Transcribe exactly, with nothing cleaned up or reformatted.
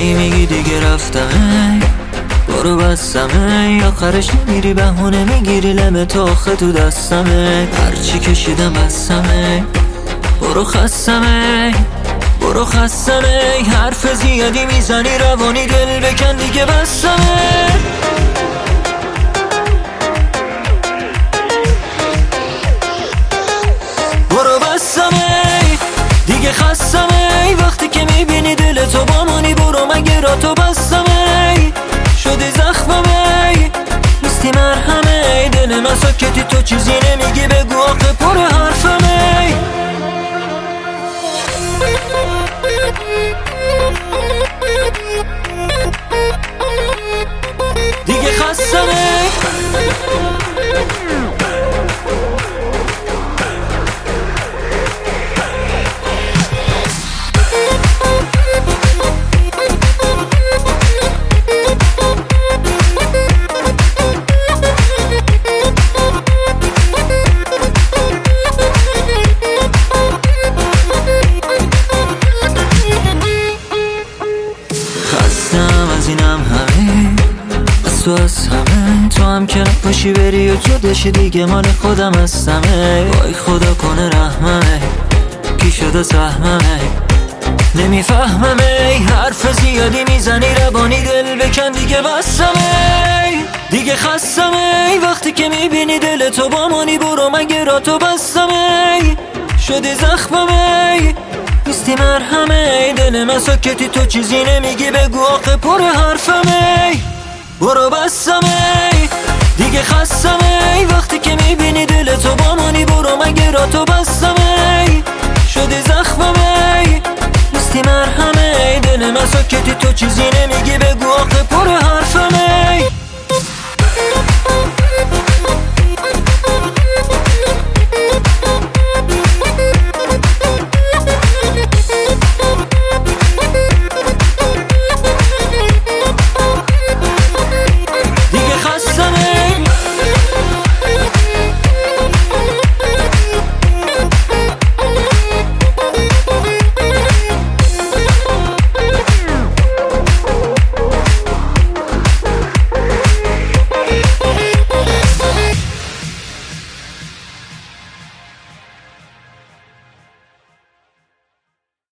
میای میگی دیگه رفتم، برو بستمه، آخرش نمیری بهونه میگیری لم تو آخه تو دستمه، هرچی کشیدم بستمه، برو خستمه برو خستمه، حرف زیادی میزنی روانی دل بکن دیگه بستمه. برو بستمه دیگه خستمه، وقتی که میبینی دل تو با منی برو مگه را تو بستمه، شدی زخممه نیستی مرهمه، دل من ساکتی تو چیزی نمیگی بگو آخه پر حرفمه. دیگه خستمه از اینم همه از تو از همه، تو هم که نباشی بری و جداشی دیگه مال خودم هستمه، وای خدا کنه رحممه کی شده سهممه، نمیفهممه حرف زیادی میزنی روانی دل بکن دیگه بستمه، دیگه خستمه، وقتی که میبینی دل تو با منی برو مگه را تو بستمه، شدی زخممه نیستی مرهمه، دل من ساکتی تو چیزی نمیگی بگو آخه پر حرفمه. برو بستمه دیگه خستمه، وقتی که میبینی دل تو با منی برو مگه را تو بستمه، شدی زخممه نیستی مرهمه، دل من ساکتی تو چیزی